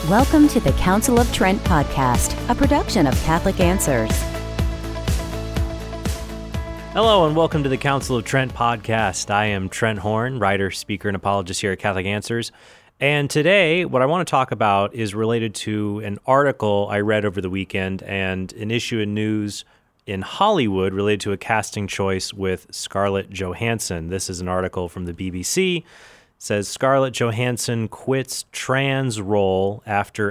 Welcome to the Council of Trent podcast, a production of Catholic Answers. Hello and welcome to the Council of Trent podcast. I am Trent Horn, writer, speaker, and apologist here at Catholic Answers. And today, what I want to talk about is related to an article I read over the weekend and an issue in news in Hollywood related to a casting choice with Scarlett Johansson. This is an article from the BBC. It says Scarlett Johansson quits trans role after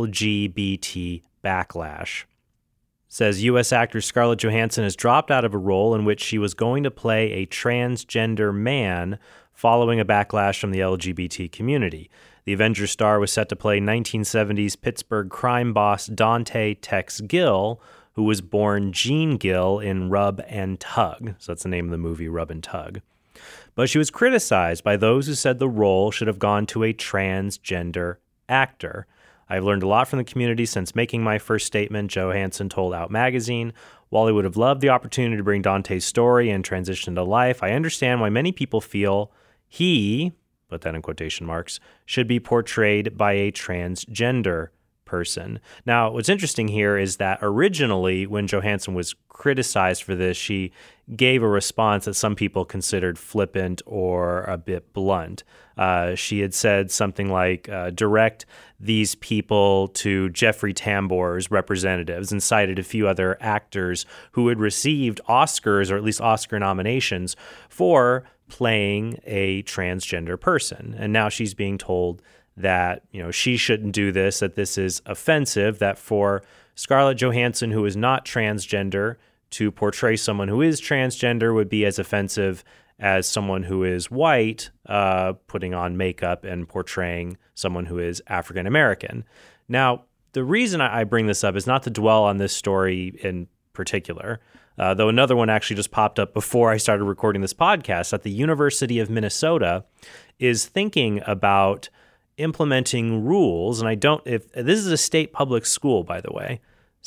LGBT backlash. It says U.S. actor Scarlett Johansson has dropped out of a role in which she was going to play a transgender man following a backlash from the LGBT community. The Avengers star was set to play 1970s Pittsburgh crime boss Dante Tex Gill, who was born Gene Gill in Rub and Tug. So that's the name of the movie, Rub and Tug. But she was criticized by those who said the role should have gone to a transgender actor. I've learned a lot from the community since making my first statement, Johansson told Out Magazine. While I would have loved the opportunity to bring Dante's story and transition to life, I understand why many people feel he, put that in quotation marks, should be portrayed by a transgender person. Now, what's interesting here is that originally, when Johansson was criticized for this, she gave a response that some people considered flippant or a bit blunt. She had said something like, direct these people to Jeffrey Tambor's representatives, and cited a few other actors who had received Oscars, or at least Oscar nominations, for playing a transgender person. And now she's being told that, she shouldn't do this, that this is offensive, that for Scarlett Johansson, who is not transgender, to portray someone who is transgender would be as offensive as someone who is white, putting on makeup and portraying someone who is African American. Now, the reason I bring this up is not to dwell on this story in particular, though another one actually just popped up before I started recording this podcast, that the University of Minnesota is thinking about implementing rules, and if this is a state public school, by the way,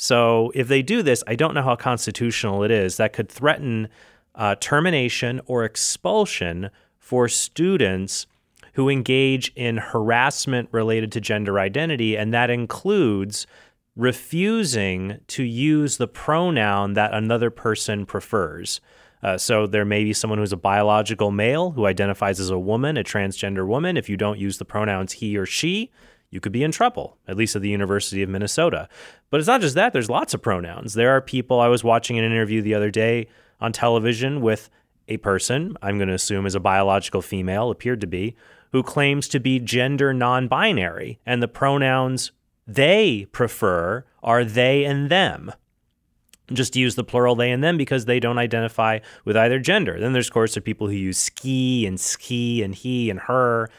so if they do this, I don't know how constitutional it is, that could threaten termination or expulsion for students who engage in harassment related to gender identity, and that includes refusing to use the pronoun that another person prefers. So there may be someone who's a biological male who identifies as a woman, a transgender woman. If you don't use the pronouns he or she, you could be in trouble, at least at the University of Minnesota. But it's not just that. There's lots of pronouns. There are people, I was watching an interview the other day on television with a person, I'm going to assume is a biological female, appeared to be, who claims to be gender non-binary. And the pronouns they prefer are they and them. Just use the plural they and them because they don't identify with either gender. Then there's, of course, the people who use ski and he and her,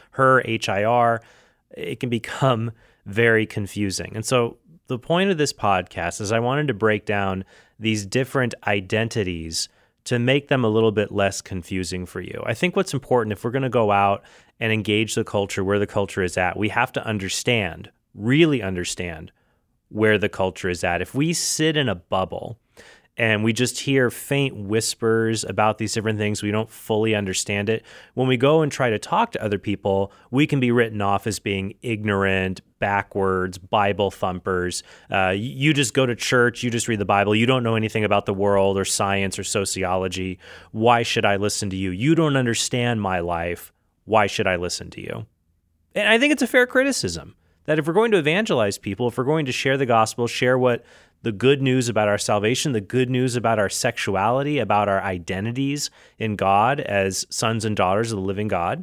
HIR. It can become very confusing. And so the point of this podcast is I wanted to break down these different identities to make them a little bit less confusing for you. I think what's important, if we're going to go out and engage the culture where the culture is at, we have to understand, really understand, where the culture is at. If we sit in a bubble and we just hear faint whispers about these different things, we don't fully understand it. When we go and try to talk to other people, we can be written off as being ignorant, backwards, Bible thumpers. You just go to church, you just read the Bible, you don't know anything about the world or science or sociology. Why should I listen to you? You don't understand my life. Why should I listen to you? And I think it's a fair criticism. That if we're going to evangelize people, if we're going to share the gospel, share what the good news about our salvation, the good news about our sexuality, about our identities in God as sons and daughters of the living God,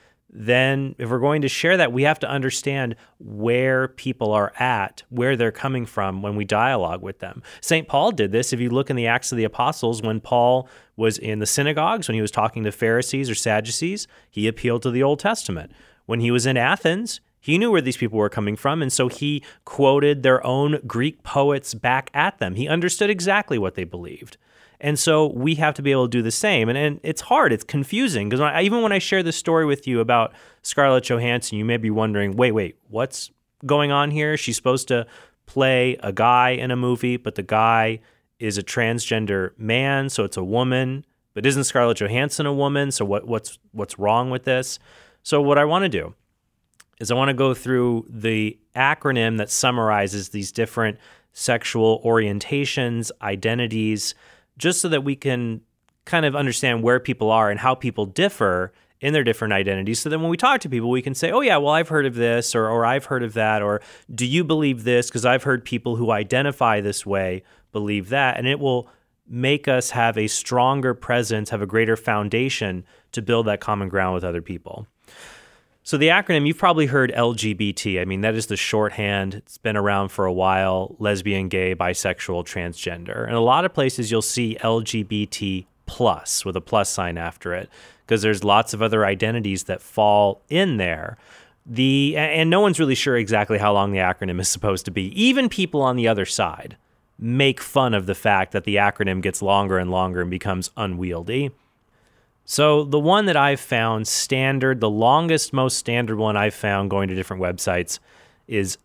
then if we're going to share that, we have to understand where people are at, where they're coming from when we dialogue with them. St. Paul did this. If you look in the Acts of the Apostles, when Paul was in the synagogues, when he was talking to Pharisees or Sadducees, he appealed to the Old Testament. When he was in Athens, he knew where these people were coming from, and so he quoted their own Greek poets back at them. He understood exactly what they believed. And so we have to be able to do the same. And it's hard. It's confusing because even when I share this story with you about Scarlett Johansson, you may be wondering, wait, what's going on here? She's supposed to play a guy in a movie, but the guy is a transgender man, so it's a woman. But isn't Scarlett Johansson a woman? So what's wrong with this? So what I want to do is I want to go through the acronym that summarizes these different sexual orientations, identities, just so that we can kind of understand where people are and how people differ in their different identities. So then when we talk to people, we can say, oh yeah, well, I've heard of this, or I've heard of that, or do you believe this? Because I've heard people who identify this way believe that. And it will make us have a stronger presence, have a greater foundation to build that common ground with other people. So the acronym, you've probably heard LGBT. I mean, that is the shorthand. It's been around for a while: lesbian, gay, bisexual, transgender. And a lot of places you'll see LGBT plus with a plus sign after it, because there's lots of other identities that fall in there. And no one's really sure exactly how long the acronym is supposed to be. Even people on the other side make fun of the fact that the acronym gets longer and longer and becomes unwieldy. So the one that I've found standard, the longest, most standard one I've found going to different websites, is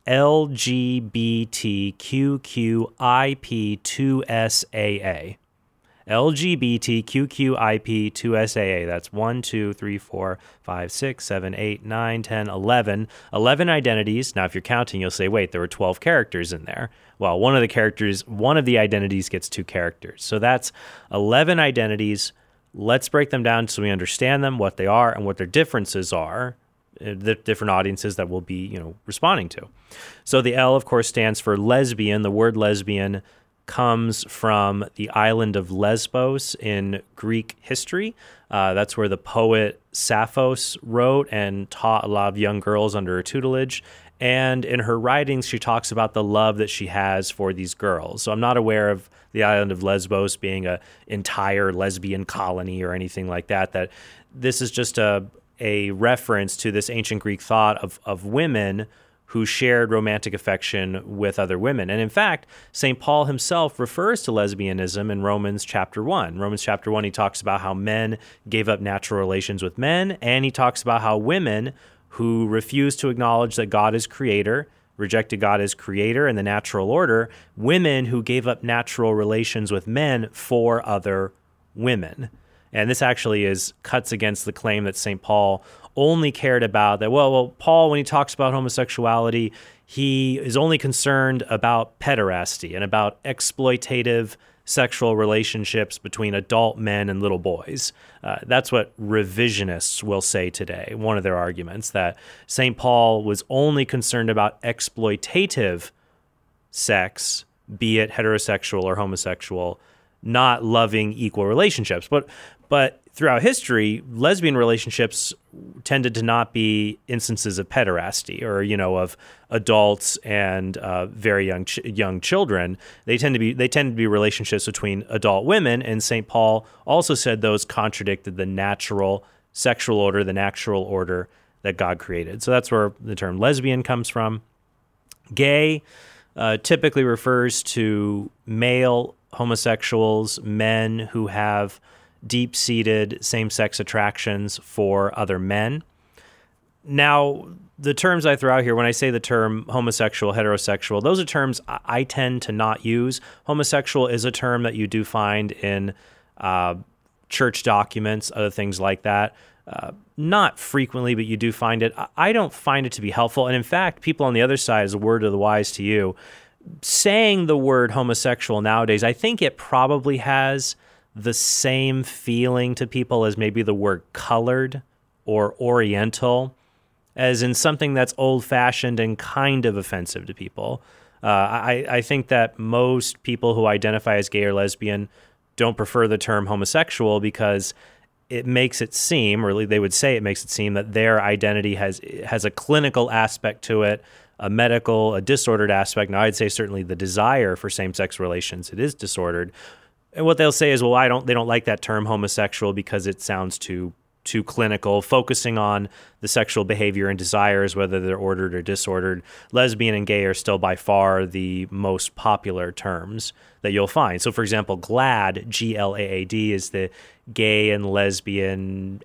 LGBTQQIP2SAA. LGBTQQIP2SAA. That's 1, 2, 3, 4, 5, 6, 7, 8, 9, 10, 11. 11 identities. Now, if you're counting, you'll say, wait, there were 12 characters in there. Well, one of the identities gets 2 characters. So that's 11 identities. Let's break them down so we understand them, what they are, and what their differences are, the different audiences that we'll be, responding to. So the L, of course, stands for lesbian. The word lesbian comes from the island of Lesbos in Greek history. That's where the poet Sappho wrote and taught a lot of young girls under her tutelage. And in her writings, she talks about the love that she has for these girls. So I'm not aware of the island of Lesbos being an entire lesbian colony or anything like that. That this is just a reference to this ancient Greek thought of women who shared romantic affection with other women. And in fact, St. Paul himself refers to lesbianism in Romans chapter 1. Romans chapter 1, he talks about how men gave up natural relations with men, and he talks about how women who refused to acknowledge that God is creator, rejected God as creator and the natural order, women who gave up natural relations with men for other women. And this actually cuts against the claim that St. Paul only cared about that. Well, Paul, when he talks about homosexuality, he is only concerned about pederasty and about exploitative sexual relationships between adult men and little boys. That's what revisionists will say today. One of their arguments that St. Paul was only concerned about exploitative sex, be it heterosexual or homosexual, not loving equal relationships. But throughout history, lesbian relationships tended to not be instances of pederasty or, of adults and very young children. They tend to be relationships between adult women. And St. Paul also said those contradicted the natural sexual order, the natural order that God created. So that's where the term lesbian comes from. Gay typically refers to male homosexuals, men who have deep-seated same-sex attractions for other men. Now, the terms I throw out here, when I say the term homosexual, heterosexual, those are terms I tend to not use. Homosexual is a term that you do find in church documents, other things like that. Not frequently, but you do find it. I don't find it to be helpful. And in fact, people on the other side, as a word of the wise to you, saying the word homosexual nowadays, I think it probably has the same feeling to people as maybe the word colored or oriental, as in something that's old-fashioned and kind of offensive to people. I think that most people who identify as gay or lesbian don't prefer the term homosexual because it makes it seem, or they would say it makes it seem, that their identity has a clinical aspect to it, a medical, a disordered aspect. Now, I'd say certainly the desire for same-sex relations, it is disordered. And what they'll say is, well, they don't like that term homosexual because it sounds too clinical, focusing on the sexual behavior and desires, whether they're ordered or disordered. Lesbian and gay are still by far the most popular terms that you'll find. So, for example, GLAAD, G-L-A-A-D, is the Gay and Lesbian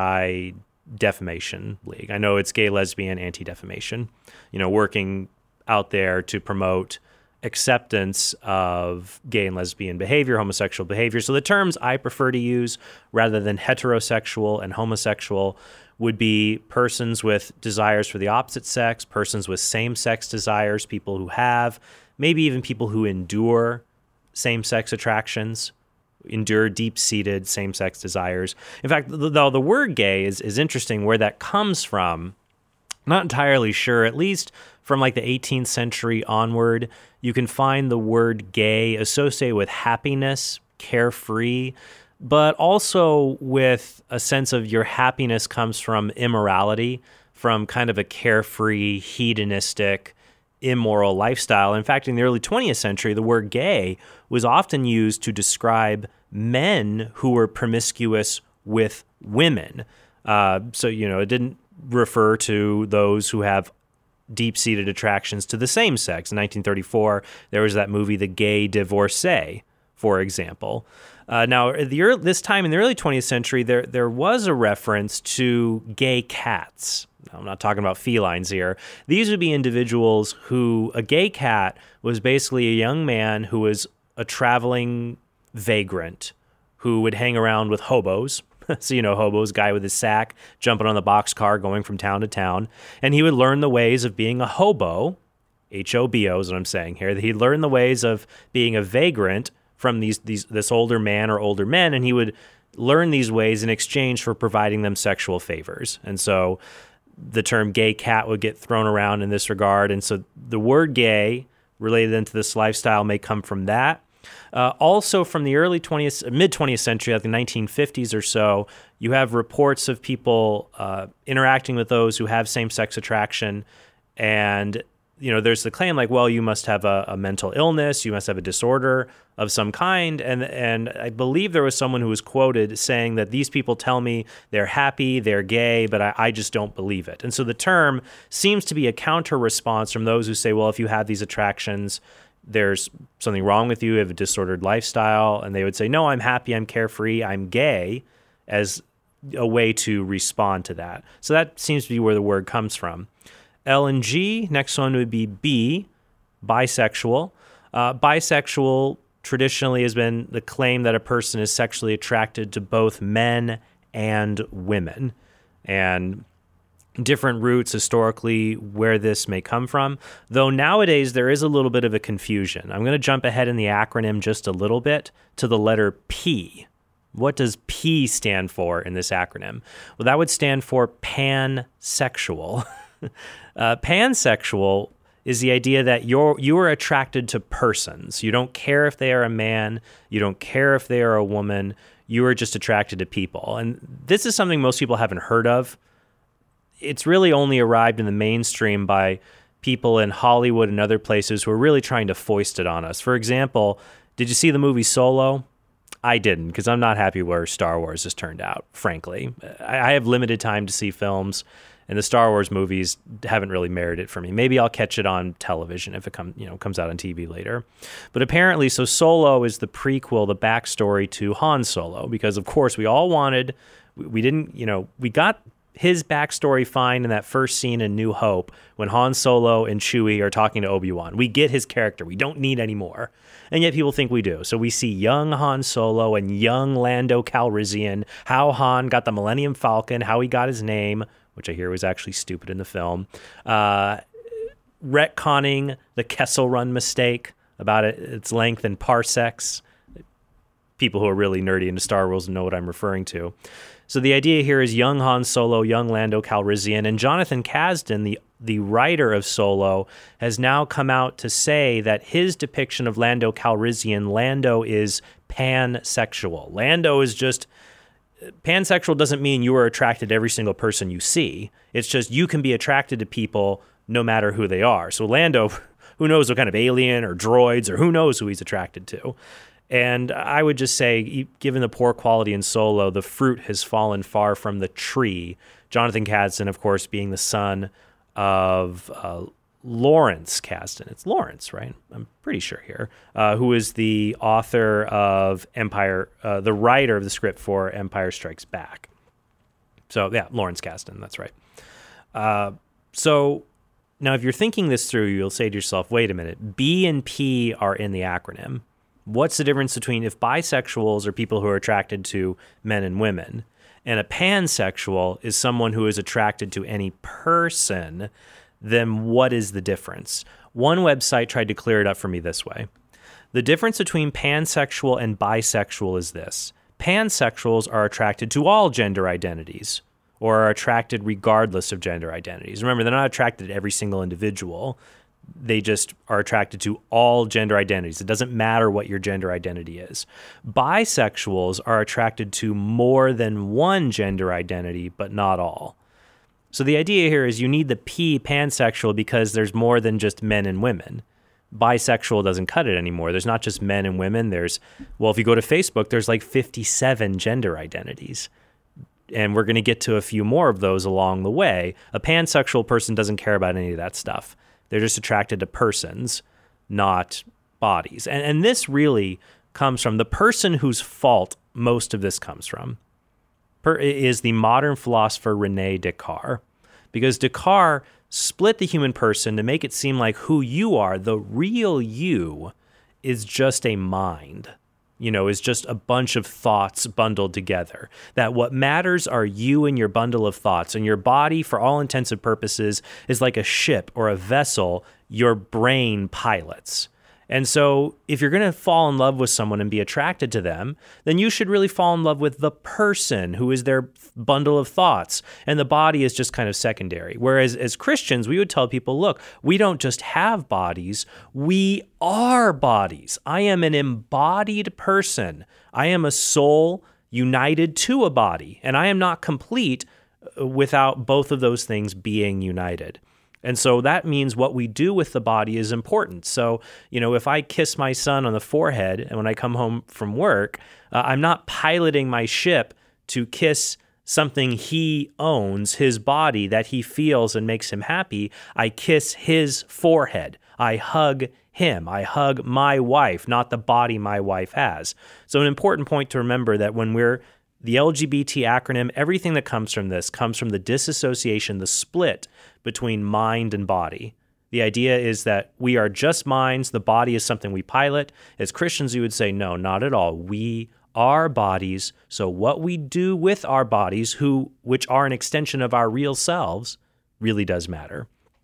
Anti-Defamation League. I know it's Gay, Lesbian, Anti-Defamation, working out there to promote acceptance of gay and lesbian behavior, homosexual behavior. So the terms I prefer to use rather than heterosexual and homosexual would be persons with desires for the opposite sex, persons with same-sex desires, people who have, maybe even people who endure same-sex attractions, endure deep-seated same-sex desires. In fact, though the word gay is interesting, where that comes from, not entirely sure, at least from like the 18th century onward, you can find the word gay associated with happiness, carefree, but also with a sense of your happiness comes from immorality, from kind of a carefree, hedonistic, immoral lifestyle. In fact, in the early 20th century, the word gay was often used to describe men who were promiscuous with women. So, it didn't refer to those who have deep-seated attractions to the same sex. In 1934, there was that movie, The Gay Divorcee, for example. Now, this time in the early 20th century, there was a reference to gay cats. I'm not talking about felines here. These would be individuals who, a gay cat was basically a young man who was a traveling vagrant who would hang around with hobos. So, hobos, guy with his sack, jumping on the boxcar, going from town to town. And he would learn the ways of being a hobo, H-O-B-O is what I'm saying here. He'd learn the ways of being a vagrant from this older man or older men, and he would learn these ways in exchange for providing them sexual favors. And so the term gay cat would get thrown around in this regard. And so the word gay related into this lifestyle may come from that. Also from the mid-20th century, like the 1950s or so, you have reports of people interacting with those who have same-sex attraction. And, there's the claim like, well, you must have a mental illness, you must have a disorder of some kind. And I believe there was someone who was quoted saying that these people tell me they're happy, they're gay, but I just don't believe it. And so the term seems to be a counter response from those who say, well, if you have these attractions, there's something wrong with you, you have a disordered lifestyle. And they would say, no, I'm happy, I'm carefree, I'm gay, as a way to respond to that. So that seems to be where the word comes from. L and G, next one would be B, bisexual. Bisexual traditionally has been the claim that a person is sexually attracted to both men and women. And different roots historically where this may come from, though nowadays there is a little bit of a confusion. I'm going to jump ahead in the acronym just a little bit to the letter P. What does P stand for in this acronym? Well, that would stand for pansexual. Pansexual is the idea that you are attracted to persons. You don't care if they are a man. You don't care if they are a woman. You are just attracted to people. And this is something most people haven't heard of. It's really only arrived in the mainstream by people in Hollywood and other places who are really trying to foist it on us. For example, did you see the movie Solo? I didn't, because I'm not happy where Star Wars has turned out, frankly. I have limited time to see films, and the Star Wars movies haven't really merited it for me. Maybe I'll catch it on television if it comes out on TV later. But apparently, so Solo is the prequel, the backstory to Han Solo, because of course we got his backstory fine in that first scene in New Hope when Han Solo and Chewie are talking to Obi-Wan. We get his character. We don't need any more. And yet people think we do. So we see young Han Solo and young Lando Calrissian, how Han got the Millennium Falcon, how he got his name, which I hear was actually stupid in the film, retconning the Kessel Run mistake about its length and parsecs. People who are really nerdy into Star Wars know what I'm referring to. So the idea here is young Han Solo, young Lando Calrissian, and Jonathan Kasdan, the writer of Solo, has now come out to say that his depiction of Lando Calrissian, Lando is pansexual. Lando is just... Pansexual doesn't mean you are attracted to every single person you see. It's just you can be attracted to people no matter who they are. So Lando, who knows what kind of alien or droids or who knows who he's attracted to. And I would just say, given the poor quality in Solo, the fruit has fallen far from the tree. Jonathan Kasdan, of course, being the son of Lawrence Kasdan. It's Lawrence, right? I'm pretty sure here. Who is the author of Empire, the writer of the script for Empire Strikes Back. So, yeah, Lawrence Kasdan, that's right. So, now if you're thinking this through, you'll say to yourself, wait a minute, B and P are in the acronym. What's the difference between if bisexuals are people who are attracted to men and women, and a pansexual is someone who is attracted to any person, then what is the difference? One website tried to clear it up for me this way. The difference between pansexual and bisexual is this. Pansexuals are attracted to all gender identities, or are attracted regardless of gender identities. Remember, they're not attracted to every single individual. They just are attracted to all gender identities. It doesn't matter what your gender identity is. Bisexuals are attracted to more than one gender identity, but not all. So the idea here is you need the P, pansexual, because there's more than just men and women. Bisexual doesn't cut it anymore. There's not just men and women. If you go to Facebook, there's like 57 gender identities. And we're going to get to a few more of those along the way. A pansexual person doesn't care about any of that stuff. They're just attracted to persons, not bodies. And this really comes from the person whose fault most of this comes from is the modern philosopher René Descartes. Because Descartes split the human person to make it seem like who you are, the real you, is just a mind. Is just a bunch of thoughts bundled together. That what matters are you and your bundle of thoughts. And your body, for all intents and purposes, is like a ship or a vessel your brain pilots. And so if you're going to fall in love with someone and be attracted to them, then you should really fall in love with the person who is their bundle of thoughts. And the body is just kind of secondary. Whereas as Christians, we would tell people, look, we don't just have bodies, we are bodies. I am an embodied person. I am a soul united to a body. And I am not complete without both of those things being united. And so that means what we do with the body is important. So, if I kiss my son on the forehead and when I come home from work, I'm not piloting my ship to kiss something he owns, his body that he feels and makes him happy. I kiss his forehead. I hug him. I hug my wife, not the body my wife has. So an important point to remember that when we're the LGBT acronym, everything that comes from this comes from the disassociation, the split between mind and body. The idea is that we are just minds. The body is something we pilot. As Christians, we would say, no, not at all. We are bodies. So what we do with our bodies, which are an extension of our real selves, really does matter.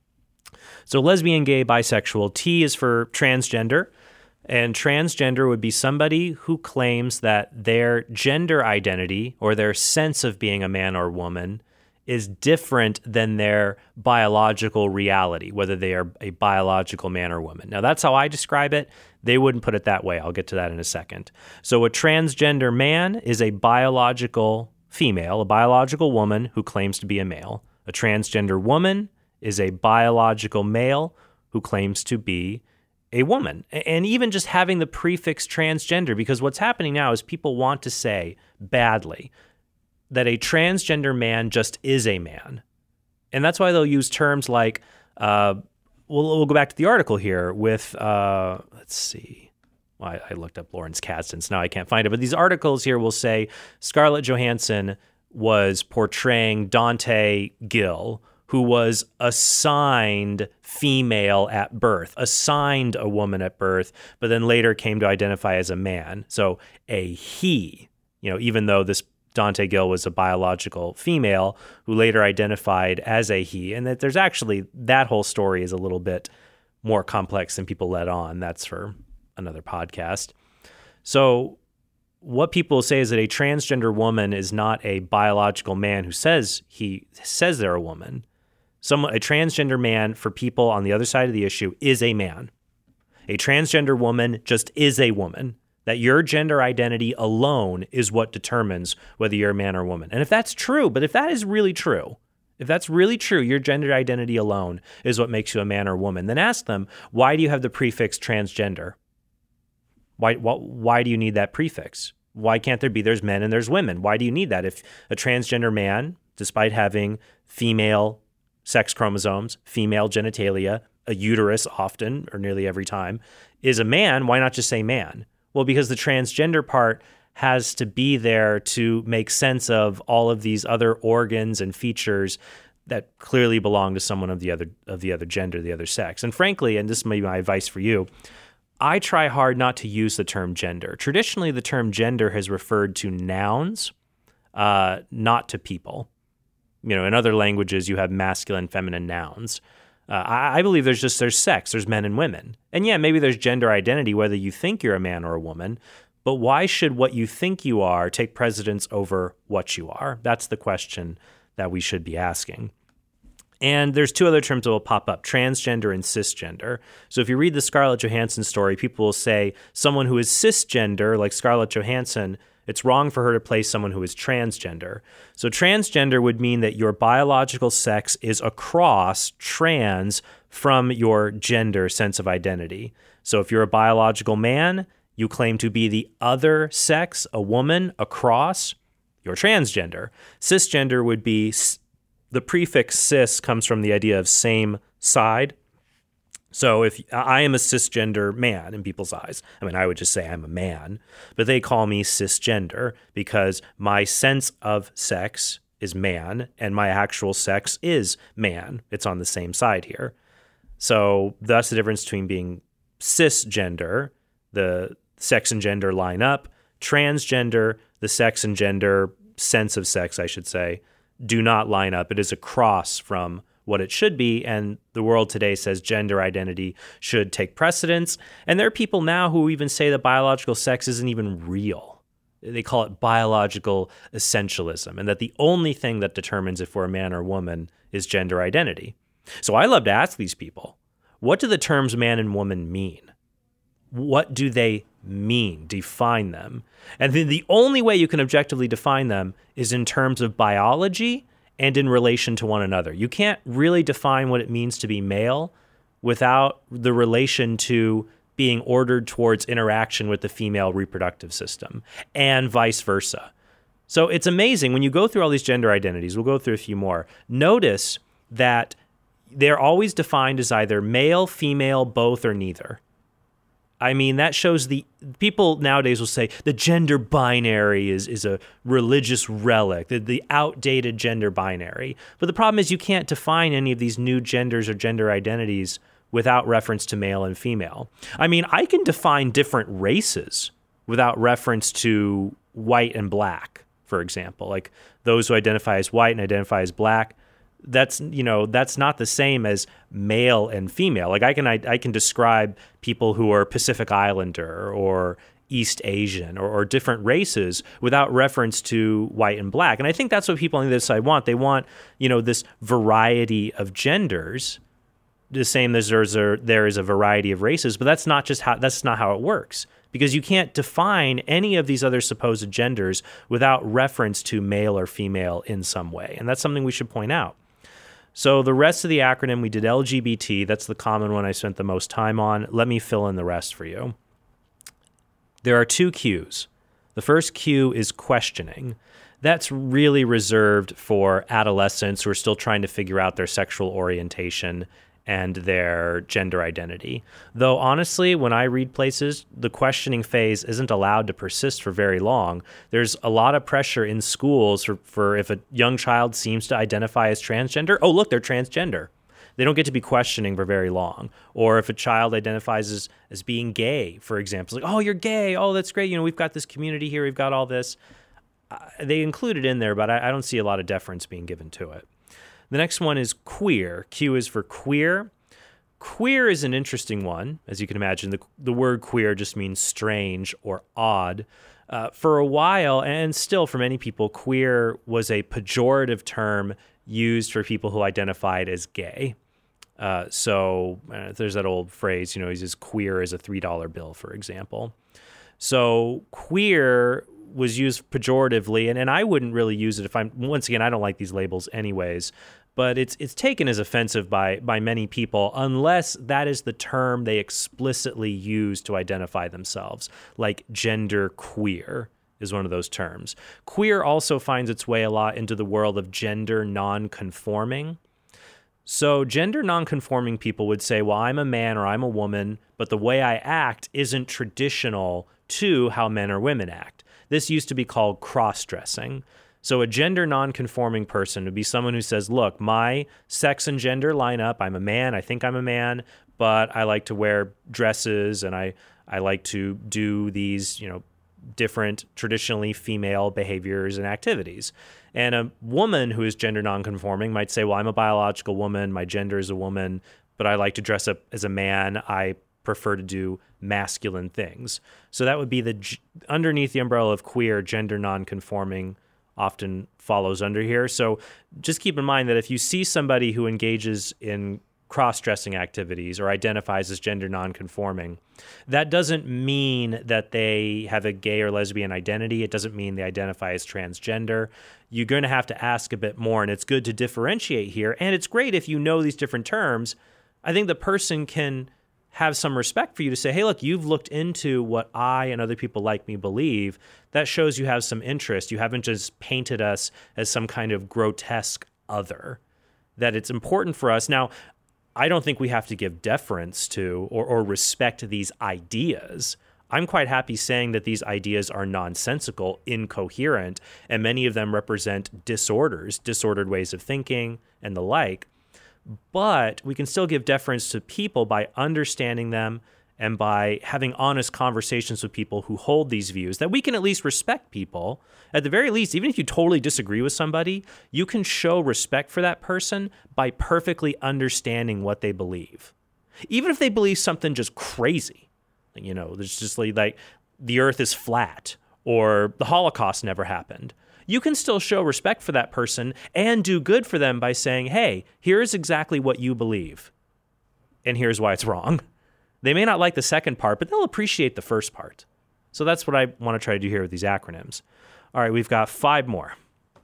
So lesbian, gay, bisexual. T is for transgender. And transgender would be somebody who claims that their gender identity or their sense of being a man or woman is different than their biological reality, whether they are a biological man or woman. Now, that's how I describe it. They wouldn't put it that way. I'll get to that in a second. So a transgender man is a biological female, a biological woman who claims to be a male. A transgender woman is a biological male who claims to be a woman. And even just having the prefix transgender, because what's happening now is people want to say badly that a transgender man just is a man. And that's why they'll use terms like, we'll go back to the article here with, let's see. Well, I looked up Lawrence Kasdan, now I can't find it. But these articles here will say Scarlett Johansson was portraying Dante Gill, who was assigned female at birth, assigned a woman at birth, but then later came to identify as a man. So a he, even though this Dante Gill was a biological female who later identified as a he. And that there's actually, that whole story is a little bit more complex than people let on. That's for another podcast. So what people say is that a transgender woman is not a biological man who says they're a woman. A transgender man, for people on the other side of the issue, is a man. A transgender woman just is a woman. That your gender identity alone is what determines whether you're a man or a woman. And if that's true, but if that is really true, your gender identity alone is what makes you a man or a woman, then ask them, why do you have the prefix transgender? Why do you need that prefix? Why can't there's men and there's women? Why do you need that? If a transgender man, despite having female sex chromosomes, female genitalia, a uterus often or nearly every time, is a man, why not just say man? Well, because the transgender part has to be there to make sense of all of these other organs and features that clearly belong to someone of the other gender, the other sex. And frankly, and this may be my advice for you, I try hard not to use the term gender. Traditionally, the term gender has referred to nouns not to people. In other languages, you have masculine, feminine nouns. I believe there's sex, there's men and women. And yeah, maybe there's gender identity, whether you think you're a man or a woman. But why should what you think you are take precedence over what you are? That's the question that we should be asking. And there's two other terms that will pop up, transgender and cisgender. So if you read the Scarlett Johansson story, people will say someone who is cisgender, like Scarlett Johansson, it's wrong for her to play someone who is transgender. So transgender would mean that your biological sex is across trans from your gender sense of identity. So if you're a biological man, you claim to be the other sex, a woman, across, you're transgender. Cisgender would be, the prefix cis comes from the idea of same side. So if I am a cisgender man in people's eyes, I would just say I'm a man, but they call me cisgender because my sense of sex is man and my actual sex is man. It's on the same side here. So that's the difference between being cisgender, the sex and gender line up, transgender, the sex and gender sense of sex, I should say, do not line up. It is across from what it should be, and the world today says gender identity should take precedence. And there are people now who even say that biological sex isn't even real. They call it biological essentialism, and that the only thing that determines if we're a man or woman is gender identity. So I love to ask these people, what do the terms man and woman mean? What do they mean? Define them. And then the only way you can objectively define them is in terms of biology and in relation to one another. You can't really define what it means to be male without the relation to being ordered towards interaction with the female reproductive system, and vice versa. So it's amazing when you go through all these gender identities, we'll go through a few more, notice that they're always defined as either male, female, both, or neither. That shows people nowadays will say the gender binary is a religious relic, the outdated gender binary. But the problem is you can't define any of these new genders or gender identities without reference to male and female. I can define different races without reference to white and black, for example. Like those who identify as white and identify as black, that's not the same as male and female. Like I can describe people who are Pacific Islander or East Asian or different races without reference to white and black. And I think that's what people on the other side want. They want, this variety of genders, the same as there is a variety of races, but that's not how it works. Because you can't define any of these other supposed genders without reference to male or female in some way. And that's something we should point out. So the rest of the acronym, we did LGBT. That's the common one I spent the most time on. Let me fill in the rest for you. There are two Qs. The first Q is questioning. That's really reserved for adolescents who are still trying to figure out their sexual orientation and their gender identity. Though honestly, when I read places, the questioning phase isn't allowed to persist for very long. There's a lot of pressure in schools for if a young child seems to identify as transgender, oh look, they're transgender. They don't get to be questioning for very long. Or if a child identifies as being gay, for example, it's like, oh, you're gay, oh, that's great, we've got this community here, we've got all this. They include it in there, but I don't see a lot of deference being given to it. The next one is queer. Q is for queer. Queer is an interesting one. As you can imagine, the word queer just means strange or odd. For a while, and still for many people, queer was a pejorative term used for people who identified as gay. So there's that old phrase, he's as queer as a $3 bill, for example. So queer was used pejoratively, and I wouldn't really use it once again, I don't like these labels anyways, but it's taken as offensive by many people unless that is the term they explicitly use to identify themselves, like gender queer is one of those terms. Queer also finds its way a lot into the world of gender non-conforming. So gender non-conforming people would say, well, I'm a man or I'm a woman, but the way I act isn't traditional to how men or women act. This used to be called cross-dressing. So a gender non-conforming person would be someone who says, look, my sex and gender line up. I'm a man. I think I'm a man, but I like to wear dresses and I like to do these, different traditionally female behaviors and activities. And a woman who is gender nonconforming might say, well, I'm a biological woman, my gender is a woman, but I like to dress up as a man. I prefer to do masculine things. So that would be underneath the umbrella of queer, gender nonconforming often follows under here. So just keep in mind that if you see somebody who engages in cross-dressing activities or identifies as gender nonconforming, that doesn't mean that they have a gay or lesbian identity. It doesn't mean they identify as transgender. You're going to have to ask a bit more, and it's good to differentiate here. And it's great if you know these different terms. I think the person can have some respect for you to say, hey, look, you've looked into what I and other people like me believe. That shows you have some interest. You haven't just painted us as some kind of grotesque other. That it's important for us. Now, I don't think we have to give deference to or respect these ideas. I'm quite happy saying that these ideas are nonsensical, incoherent, and many of them represent disorders, disordered ways of thinking, and the like. But we can still give deference to people by understanding them and by having honest conversations with people who hold these views, that we can at least respect people. At the very least, even if you totally disagree with somebody, you can show respect for that person by perfectly understanding what they believe. Even if they believe something just crazy, there's just like the earth is flat or the Holocaust never happened. You can still show respect for that person and do good for them by saying, hey, here's exactly what you believe, and here's why it's wrong. They may not like the second part, but they'll appreciate the first part. So that's what I want to try to do here with these acronyms. All right, we've got 5 more.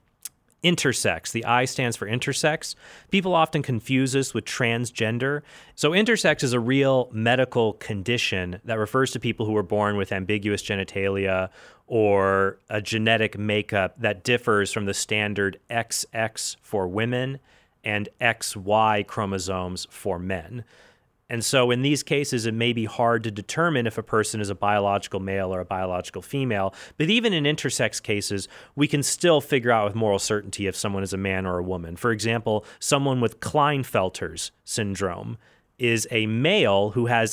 Intersex. The I stands for intersex. People often confuse this with transgender. So intersex is a real medical condition that refers to people who were born with ambiguous genitalia or a genetic makeup that differs from the standard XX for women and XY chromosomes for men. And so in these cases, it may be hard to determine if a person is a biological male or a biological female. But even in intersex cases, we can still figure out with moral certainty if someone is a man or a woman. For example, someone with Klinefelter's syndrome is a male who has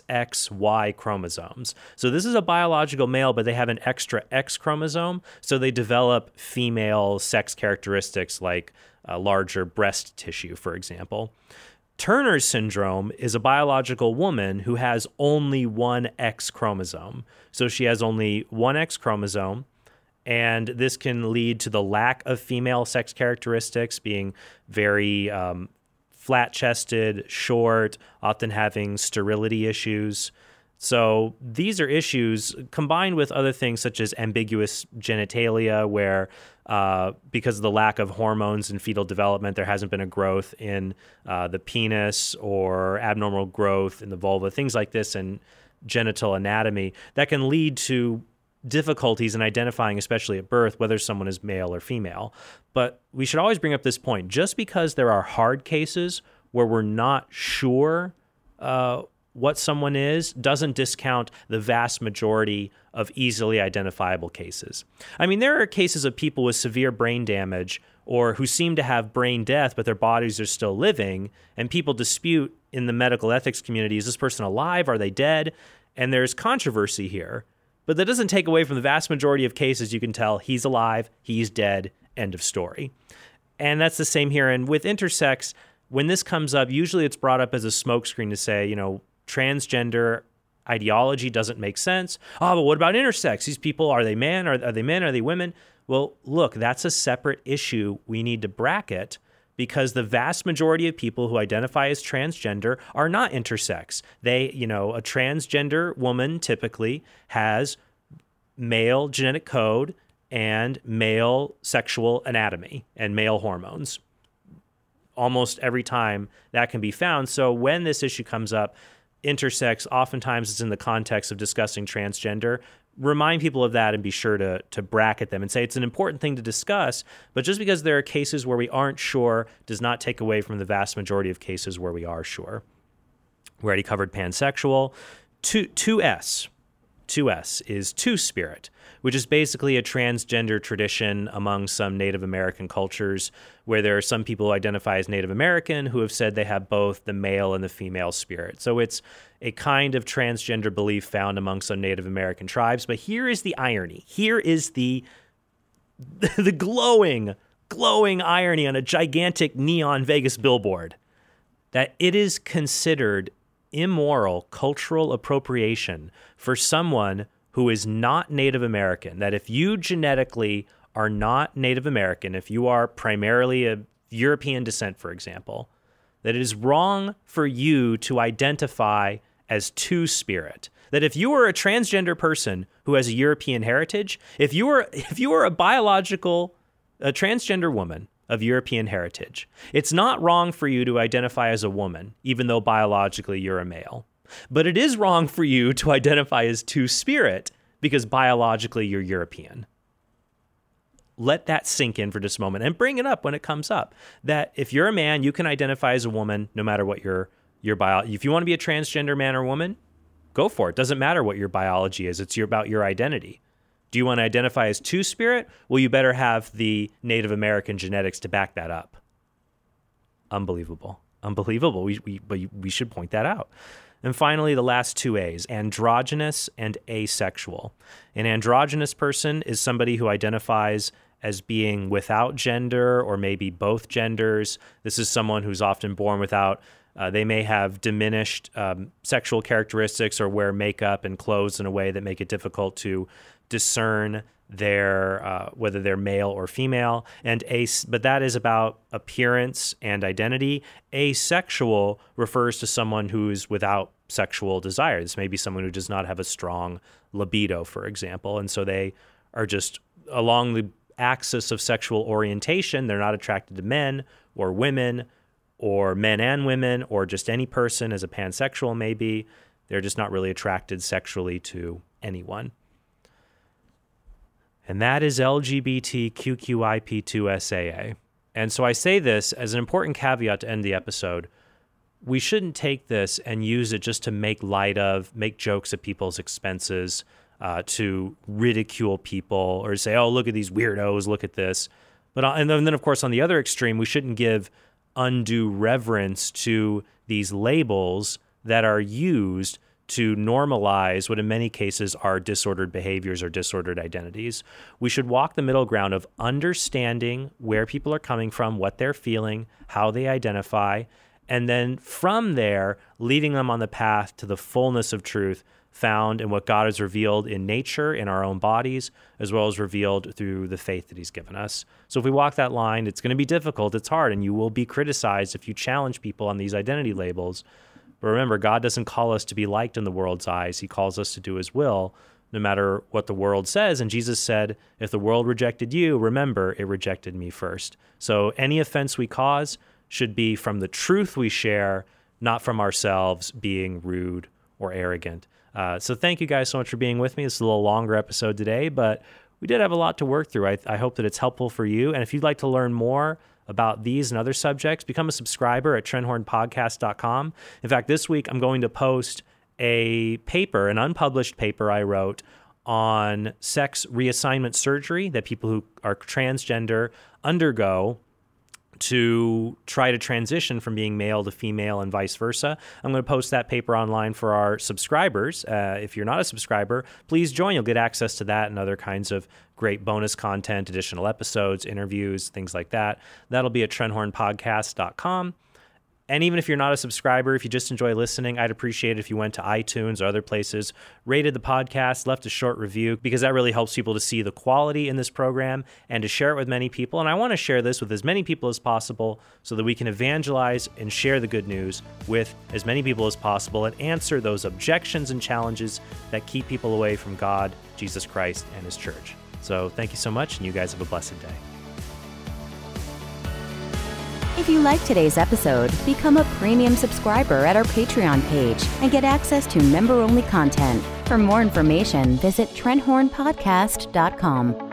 XXY chromosomes. So this is a biological male, but they have an extra X chromosome. So they develop female sex characteristics like larger breast tissue, for example. Turner's syndrome is a biological woman who has only one X chromosome. So she has only one X chromosome, and this can lead to the lack of female sex characteristics, being very flat-chested, short, often having sterility issues. So these are issues combined with other things such as ambiguous genitalia, where because of the lack of hormones in fetal development, there hasn't been a growth in the penis or abnormal growth in the vulva, things like this in genital anatomy that can lead to difficulties in identifying, especially at birth, whether someone is male or female. But we should always bring up this point. Just because there are hard cases where we're not sure what someone is doesn't discount the vast majority of easily identifiable cases. I mean, there are cases of people with severe brain damage or who seem to have brain death, but their bodies are still living, and people dispute in the medical ethics community, is this person alive? Are they dead? And there's controversy here. But that doesn't take away from the vast majority of cases you can tell he's alive, he's dead, end of story. And that's the same here. And with intersex, when this comes up, usually it's brought up as a smokescreen to say, transgender ideology doesn't make sense. Oh, but what about intersex? These people, are they men? Are they men? Are they women? Well, look, that's a separate issue we need to bracket, because the vast majority of people who identify as transgender are not intersex. They, a transgender woman typically has male genetic code and male sexual anatomy and male hormones. Almost every time that can be found. So when this issue comes up, intersex, oftentimes it's in the context of discussing transgender. Remind people of that and be sure to bracket them and say it's an important thing to discuss, but just because there are cases where we aren't sure does not take away from the vast majority of cases where we are sure. We already covered pansexual. 2S. 2S, is Two-Spirit, which is basically a transgender tradition among some Native American cultures, where there are some people who identify as Native American who have said they have both the male and the female spirit. So it's a kind of transgender belief found among some Native American tribes. But here is the irony. Here is the glowing irony on a gigantic neon Vegas billboard, that it is considered immoral cultural appropriation for someone who is not Native American, that if you genetically are not Native American, if you are primarily of European descent, for example, that it is wrong for you to identify as Two-Spirit. That if you are a transgender person who has a European heritage, if you are a transgender woman of European heritage, it's not wrong for you to identify as a woman, even though biologically you're a male. But it is wrong for you to identify as Two-Spirit because biologically you're European. Let that sink in for just a moment and bring it up when it comes up. That if you're a man, you can identify as a woman no matter what your biology. If you want to be a transgender man or woman, go for it. Doesn't matter what your biology is. It's about your identity. Do you want to identify as Two-Spirit? Well, you better have the Native American genetics to back that up. Unbelievable. We should point that out. And finally, the last two A's, androgynous and asexual. An androgynous person is somebody who identifies as being without gender or maybe both genders. This is someone who's often born without, they may have diminished sexual characteristics or wear makeup and clothes in a way that make it difficult to discern their whether they're male or female. But that is about appearance and identity. Asexual refers to someone who's without sexual desire. This may be someone who does not have a strong libido, for example, and so they are just along the axis of sexual orientation. They're not attracted to men or women or men and women or just any person, as a pansexual may be. They're just not really attracted sexually to anyone. And that is LGBTQIP2SAA. And so I say this as an important caveat to end the episode. We shouldn't take this and use it just to make light of, make jokes at people's expenses, to ridicule people or say, oh, look at these weirdos, look at this. And then, of course, on the other extreme, we shouldn't give undue reverence to these labels that are used to normalize what in many cases are disordered behaviors or disordered identities. We should walk the middle ground of understanding where people are coming from, what they're feeling, how they identify, and then from there, leading them on the path to the fullness of truth found in what God has revealed in nature, in our own bodies, as well as revealed through the faith that he's given us. So if we walk that line, it's going to be difficult, it's hard, and you will be criticized if you challenge people on these identity labels. But remember, God doesn't call us to be liked in the world's eyes. He calls us to do his will, no matter what the world says. And Jesus said, if the world rejected you, remember, it rejected me first. So any offense we cause should be from the truth we share, not from ourselves being rude or arrogant. So thank you guys so much for being with me. This is a little longer episode today, but we did have a lot to work through. I hope that it's helpful for you. And if you'd like to learn more about these and other subjects, become a subscriber at TrentHornPodcast.com. In fact, this week I'm going to post a paper, an unpublished paper I wrote on sex reassignment surgery that people who are transgender undergo to try to transition from being male to female and vice versa. I'm going to post that paper online for our subscribers. If you're not a subscriber, please join. You'll get access to that and other kinds of great bonus content, additional episodes, interviews, things like that. That'll be at TrentHornPodcast.com. And even if you're not a subscriber, if you just enjoy listening, I'd appreciate it if you went to iTunes or other places, rated the podcast, left a short review, because that really helps people to see the quality in this program and to share it with many people. And I want to share this with as many people as possible so that we can evangelize and share the good news with as many people as possible and answer those objections and challenges that keep people away from God, Jesus Christ, and his church. So thank you so much, and you guys have a blessed day. If you like today's episode, become a premium subscriber at our Patreon page and get access to member-only content. For more information, visit TrentHornPodcast.com.